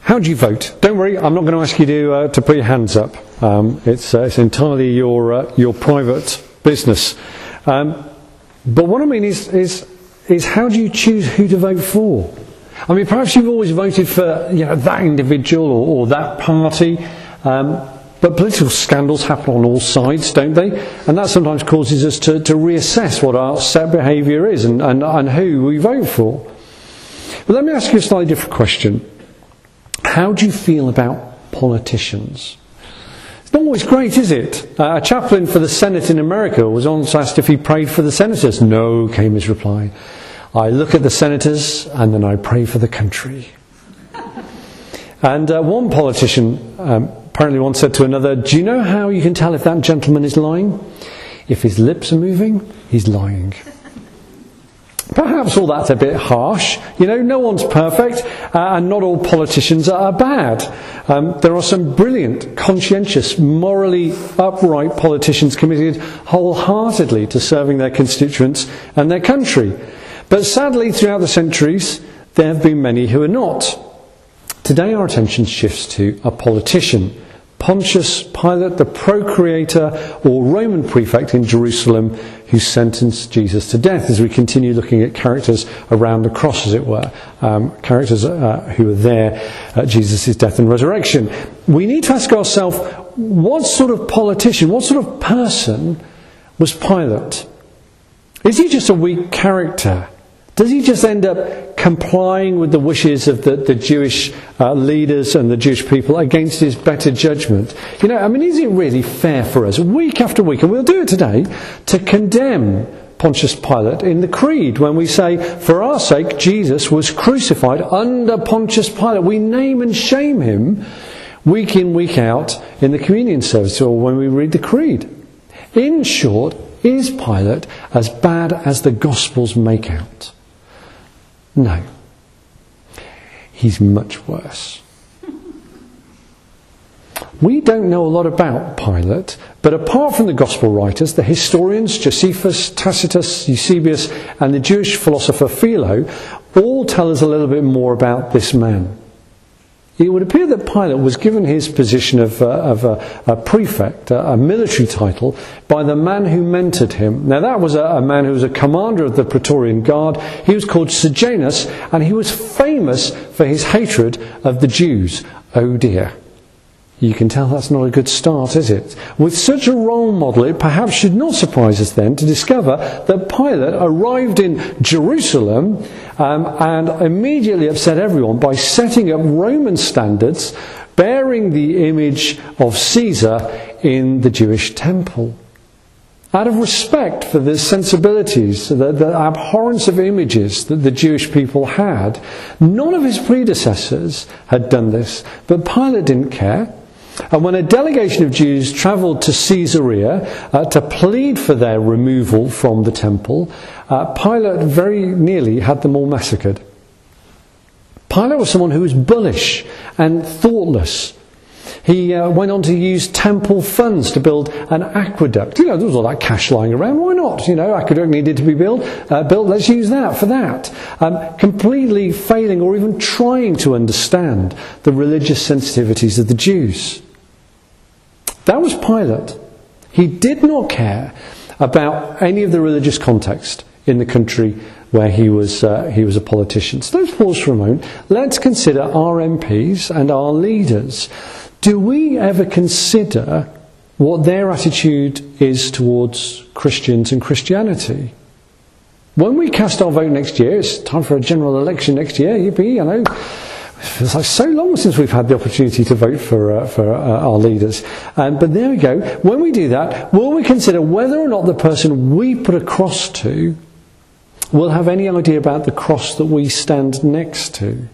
How do you vote? Don't worry, I'm not going to ask you to put your hands up. It's entirely your private business. But what I mean is how do you choose who to vote for? I mean, perhaps you've always voted for that individual or that party, but political scandals happen on all sides, don't they? And that sometimes causes us to reassess what our set behaviour is and who we vote for. But let me ask you a slightly different question. How do you feel about politicians? It's not always great, is it? A chaplain for the Senate in America was once asked if he prayed for the senators. No, came his reply. I look at the senators and then I pray for the country. And one politician apparently once said to another, do you know how you can tell if that gentleman is lying? If his lips are moving, he's lying. Perhaps all that's a bit harsh. No one's perfect, and not all politicians are bad. There are some brilliant, conscientious, morally upright politicians committed wholeheartedly to serving their constituents and their country. But sadly, throughout the centuries, there have been many who are not. Today our attention shifts to a politician, Pontius Pilate, the procurator or Roman prefect in Jerusalem, who sentenced Jesus to death, as we continue looking at characters around the cross, as it were, characters who are there at Jesus' death and resurrection. We need to ask ourselves, what sort of politician, what sort of person was Pilate? Is he just a weak character? Does he just end up complying with the wishes of the Jewish leaders and the Jewish people against his better judgment? Is it really fair for us, week after week, and we'll do it today, to condemn Pontius Pilate in the Creed when we say, for our sake, Jesus was crucified under Pontius Pilate? We name and shame him week in, week out in the communion service or when we read the Creed. In short, is Pilate as bad as the Gospels make out? No. He's much worse. We don't know a lot about Pilate, but apart from the Gospel writers, the historians Josephus, Tacitus, Eusebius and the Jewish philosopher Philo all tell us a little bit more about this man. It would appear that Pilate was given his position of a prefect, a military title, by the man who mentored him. Now that was a man who was a commander of the Praetorian Guard. He was called Sejanus, and he was famous for his hatred of the Jews. Oh dear. You can tell that's not a good start, is it? With such a role model, it perhaps should not surprise us then to discover that Pilate arrived in Jerusalem and immediately upset everyone by setting up Roman standards bearing the image of Caesar in the Jewish temple. Out of respect for the sensibilities, the abhorrence of images that the Jewish people had, none of his predecessors had done this, but Pilate didn't care. And when a delegation of Jews travelled to Caesarea to plead for their removal from the temple, Pilate very nearly had them all massacred. Pilate was someone who was bullish and thoughtless. He went on to use temple funds to build an aqueduct. There was all that cash lying around. Why not? Aqueduct needed to be built. Let's use that for that. Completely failing or even trying to understand the religious sensitivities of the Jews. That was Pilate. He did not care about any of the religious context in the country where he was a politician. So let's pause for a moment. Let's consider our MPs and our leaders. Do we ever consider what their attitude is towards Christians and Christianity? When we cast our vote next year, it's time for a general election next year, yippee, It's like so long since we've had the opportunity to vote for our leaders. But there we go. When we do that, will we consider whether or not the person we put a cross to will have any idea about the cross that we stand next to?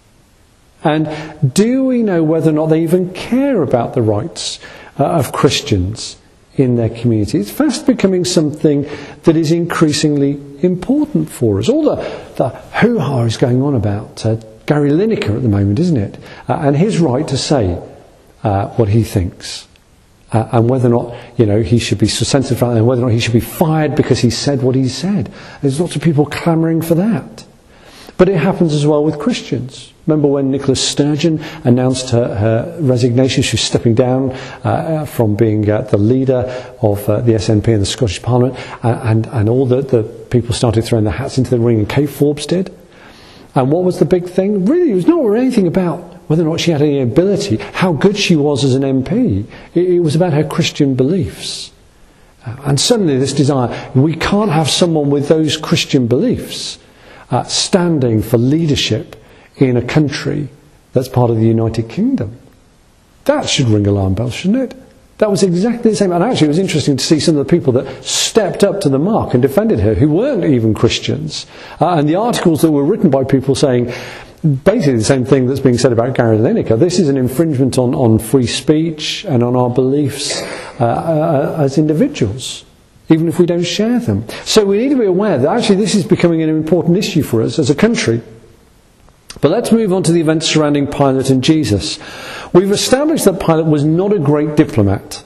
And do we know whether or not they even care about the rights of Christians in their community? It's fast becoming something that is increasingly important for us. All the hoo-ha is going on about Gary Lineker at the moment, isn't it? And his right to say what he thinks. And whether or not, he should be censored for that, and whether or not he should be fired because he said what he said. There's lots of people clamouring for that. But it happens as well with Christians. Remember when Nicola Sturgeon announced her resignation? She was stepping down from being the leader of the SNP in the Scottish Parliament, and all the people started throwing their hats into the ring, and Kate Forbes did. And what was the big thing? Really, it was not anything about whether or not she had any ability, how good she was as an MP. It was about her Christian beliefs. And suddenly this desire, we can't have someone with those Christian beliefs standing for leadership in a country that's part of the United Kingdom. That should ring alarm bells, shouldn't it? That was exactly the same. And actually it was interesting to see some of the people that stepped up to the mark and defended her, who weren't even Christians. And the articles that were written by people saying basically the same thing that's being said about Gary Lineker. This is an infringement on free speech and on our beliefs as individuals, even if we don't share them. So we need to be aware that actually this is becoming an important issue for us as a country. But let's move on to the events surrounding Pilate and Jesus. We've established that Pilate was not a great diplomat.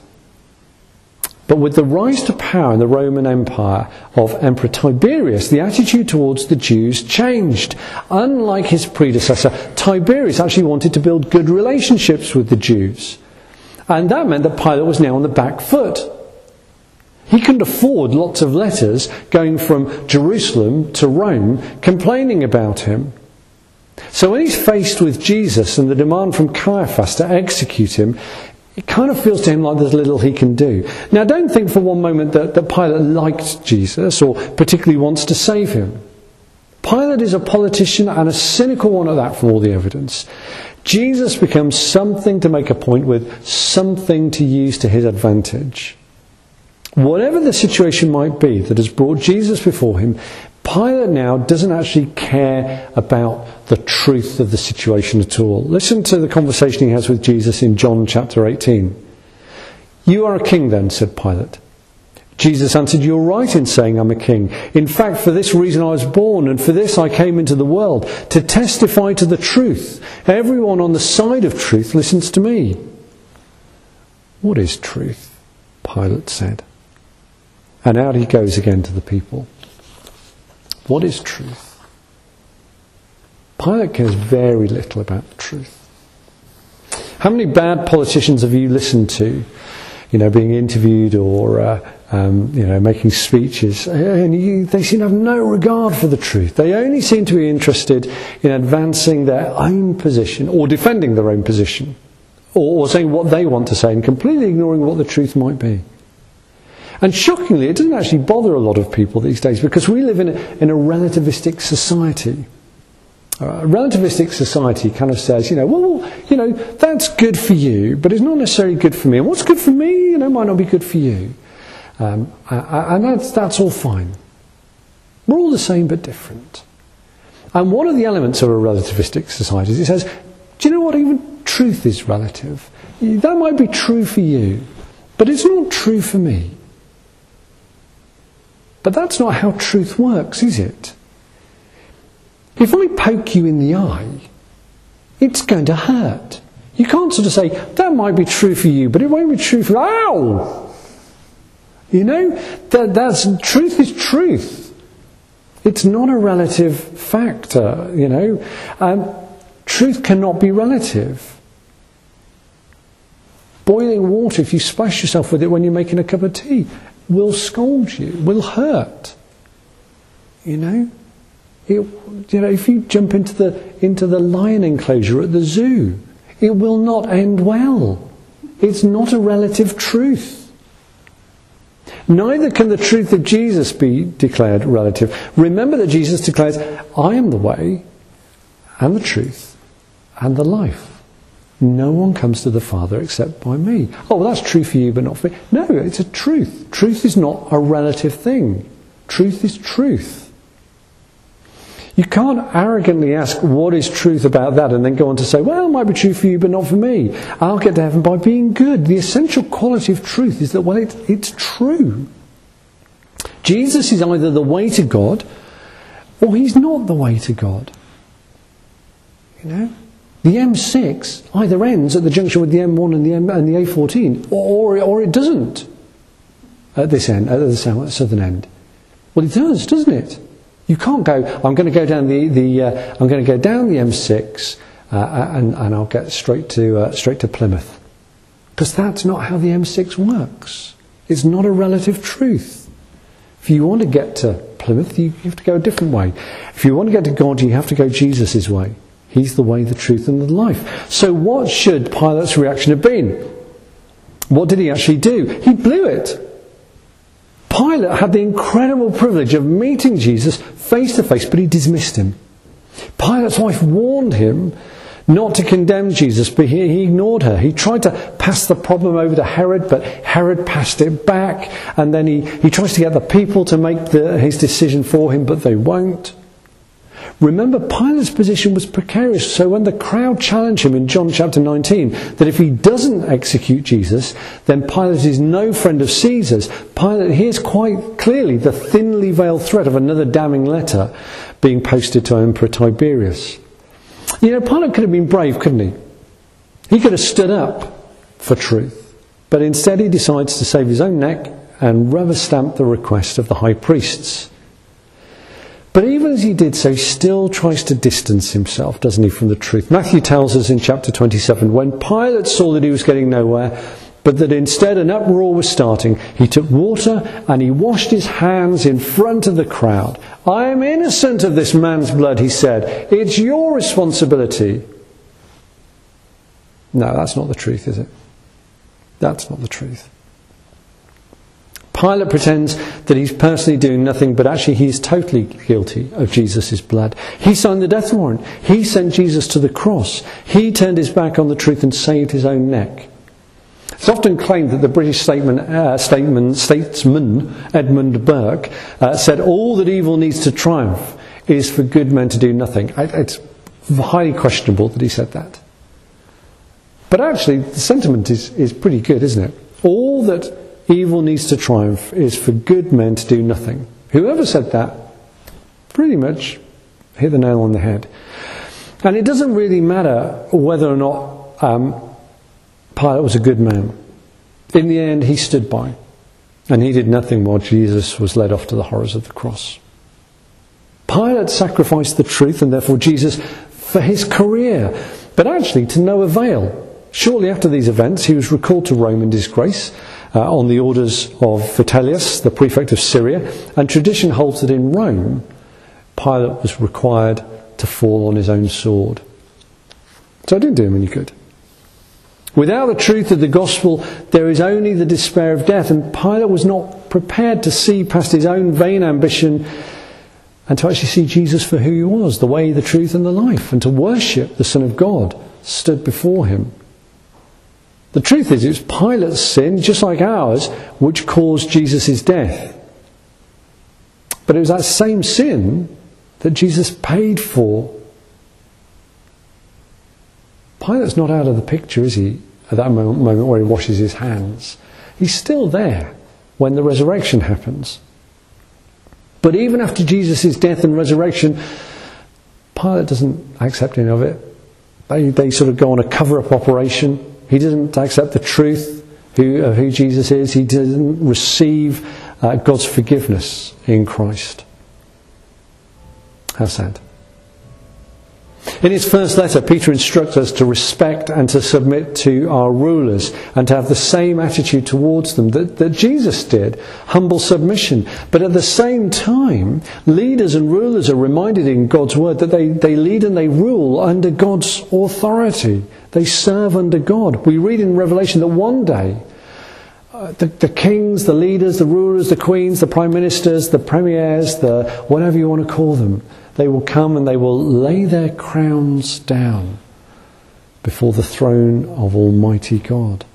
But with the rise to power in the Roman Empire of Emperor Tiberius, the attitude towards the Jews changed. Unlike his predecessor, Tiberius actually wanted to build good relationships with the Jews. And that meant that Pilate was now on the back foot. He couldn't afford lots of letters going from Jerusalem to Rome complaining about him. So when he's faced with Jesus and the demand from Caiaphas to execute him, it kind of feels to him like there's little he can do. Now don't think for one moment that Pilate liked Jesus or particularly wants to save him. Pilate is a politician, and a cynical one at that from all the evidence. Jesus becomes something to make a point with, something to use to his advantage. Whatever the situation might be that has brought Jesus before him, Pilate now doesn't actually care about the truth of the situation at all. Listen to the conversation he has with Jesus in John chapter 18. "You are a king then," said Pilate. Jesus answered, "You're right in saying I'm a king. In fact, for this reason I was born, and for this I came into the world, to testify to the truth. Everyone on the side of truth listens to me." "What is truth?" Pilate said. And out he goes again to the people. What is truth? Pilate cares very little about the truth. How many bad politicians have you listened to, being interviewed or making speeches, and they seem to have no regard for the truth. They only seem to be interested in advancing their own position or defending their own position, or saying what they want to say and completely ignoring what the truth might be. And shockingly, it doesn't actually bother a lot of people these days, because we live in a relativistic society. A relativistic society kind of says, that's good for you, but it's not necessarily good for me. And what's good for me, might not be good for you. And that's all fine. We're all the same but different. And one of the elements of a relativistic society is it says, do you know what, even truth is relative. That might be true for you, but it's not true for me. But that's not how truth works, is it? If I poke you in the eye, it's going to hurt. You can't sort of say, that might be true for you, but it won't be true for you. Ow! That's truth is truth. It's not a relative factor, Truth cannot be relative. Boiling water, if you splash yourself with it when you're making a cup of tea, will scald you, will hurt. If you jump into the lion enclosure at the zoo, it will not end well. It's not a relative truth. Neither can the truth of Jesus be declared relative. Remember that Jesus declares, I am the way and the truth and the life. No one comes to the Father except by me. Oh, well, that's true for you, but not for me. No, it's a truth. Truth is not a relative thing. Truth is truth. You can't arrogantly ask what is truth about that and then go on to say, well, it might be true for you, but not for me. I'll get to heaven by being good. The essential quality of truth is that, well, it's true. Jesus is either the way to God or he's not the way to God. The M6 either ends at the junction with the M1 and the A14, or it doesn't at this end, at the southern end. Well, it does, doesn't it? You can't go, I'm going to go down I'm going to go down the M6 and I'll get straight to Plymouth. Because that's not how the M6 works. It's not a relative truth. If you want to get to Plymouth, you have to go a different way. If you want to get to God, you have to go Jesus' way. He's the way, the truth and the life. So what should Pilate's reaction have been? What did he actually do? He blew it. Pilate had the incredible privilege of meeting Jesus face to face, but he dismissed him. Pilate's wife warned him not to condemn Jesus, but he ignored her. He tried to pass the problem over to Herod, but Herod passed it back. And then he tries to get the people to make his decision for him, but they won't. Remember, Pilate's position was precarious, so when the crowd challenged him in John chapter 19, that if he doesn't execute Jesus, then Pilate is no friend of Caesar's, Pilate hears quite clearly the thinly veiled threat of another damning letter being posted to Emperor Tiberius. You know, Pilate could have been brave, couldn't he? He could have stood up for truth, but instead he decides to save his own neck and rubber stamp the request of the high priests. But even as he did so, he still tries to distance himself, doesn't he, from the truth. Matthew tells us in chapter 27, when Pilate saw that he was getting nowhere, but that instead an uproar was starting, he took water and he washed his hands in front of the crowd. I am innocent of this man's blood, he said. It's your responsibility. No, that's not the truth, is it? That's not the truth. Pilate pretends that he's personally doing nothing, but actually he's totally guilty of Jesus' blood. He signed the death warrant. He sent Jesus to the cross. He turned his back on the truth and saved his own neck. It's often claimed that the British statesman Edmund Burke said all that evil needs to triumph is for good men to do nothing. It's highly questionable that he said that. But actually the sentiment is pretty good, isn't it? All that evil needs to triumph is for good men to do nothing. Whoever said that pretty much hit the nail on the head. And it doesn't really matter whether or not Pilate was a good man. In the end, he stood by. And he did nothing while Jesus was led off to the horrors of the cross. Pilate sacrificed the truth and therefore Jesus for his career, but actually to no avail. Shortly after these events, he was recalled to Rome in disgrace on the orders of Vitellius, the prefect of Syria, and tradition holds that in Rome, Pilate was required to fall on his own sword. So it didn't do him any good. Without the truth of the gospel, there is only the despair of death, and Pilate was not prepared to see past his own vain ambition and to actually see Jesus for who he was, the way, the truth and the life, and to worship the Son of God stood before him. The truth is, it was Pilate's sin, just like ours, which caused Jesus' death. But it was that same sin that Jesus paid for. Pilate's not out of the picture, is he, at that moment where he washes his hands? He's still there when the resurrection happens. But even after Jesus' death and resurrection, Pilate doesn't accept any of it. They sort of go on a cover-up operation. He doesn't accept the truth of who Jesus is. He doesn't receive God's forgiveness in Christ. How sad. In his first letter, Peter instructs us to respect and to submit to our rulers and to have the same attitude towards them that Jesus did, humble submission. But at the same time, leaders and rulers are reminded in God's word that they lead and they rule under God's authority. They serve under God. We read in Revelation that one day the kings, the leaders, the rulers, the queens, the prime ministers, the premiers, the whatever you want to call them, they will come and they will lay their crowns down before the throne of Almighty God.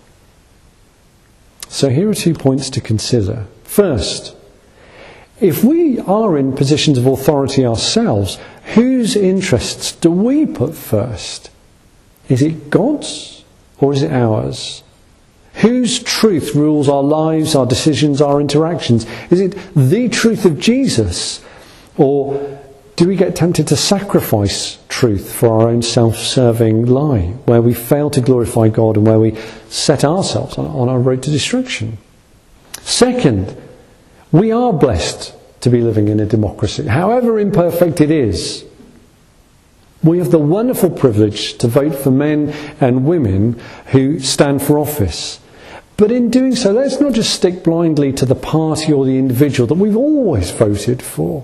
So here are 2 points to consider. First, if we are in positions of authority ourselves, whose interests do we put first? Is it God's or is it ours? Whose truth rules our lives, our decisions, our interactions? Is it the truth of Jesus, or do we get tempted to sacrifice truth for our own self-serving lie, where we fail to glorify God and where we set ourselves on our road to destruction? Second, we are blessed to be living in a democracy, however imperfect it is. We have the wonderful privilege to vote for men and women who stand for office. But in doing so, let's not just stick blindly to the party or the individual that we've always voted for.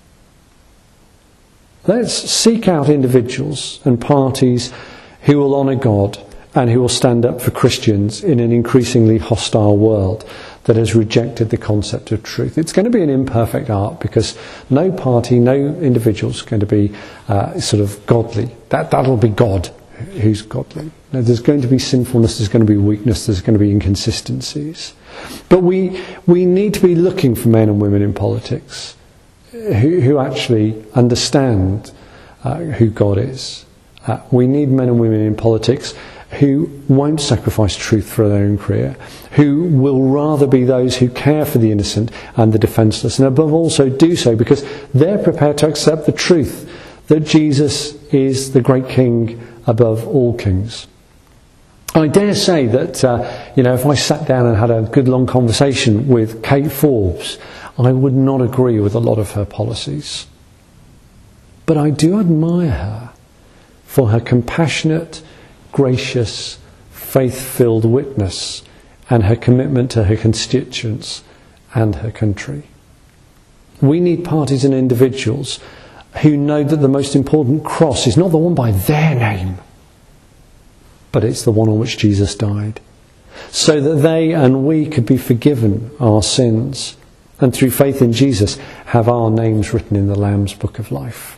Let's seek out individuals and parties who will honour God and who will stand up for Christians in an increasingly hostile world that has rejected the concept of truth. It's going to be an imperfect art because no party, no individual is going to be sort of godly. That'll be God who's godly. No, there's going to be sinfulness, there's going to be weakness, there's going to be inconsistencies. But we need to be looking for men and women in politics who actually understand who God is. We need men and women in politics who won't sacrifice truth for their own career, who will rather be those who care for the innocent and the defenceless, and above all so do so because they're prepared to accept the truth that Jesus is the great King above all kings. I dare say that if I sat down and had a good long conversation with Kate Forbes, I would not agree with a lot of her policies. But I do admire her for her compassionate, gracious, faith-filled witness and her commitment to her constituents and her country. We need parties and individuals who know that the most important cross is not the one by their name, but it's the one on which Jesus died, so that they and we could be forgiven our sins and through faith in Jesus have our names written in the Lamb's Book of Life.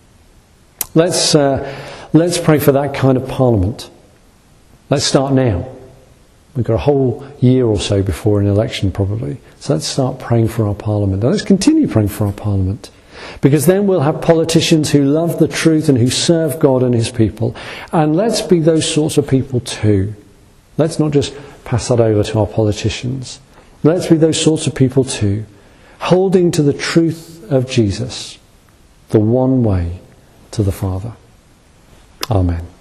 Let's pray for that kind of parliament. Let's start now. We've got a whole year or so before an election probably. So let's start praying for our parliament. And let's continue praying for our parliament. Because then we'll have politicians who love the truth and who serve God and his people. And let's be those sorts of people too. Let's not just pass that over to our politicians. Let's be those sorts of people too. Holding to the truth of Jesus. The one way to the Father. Amen.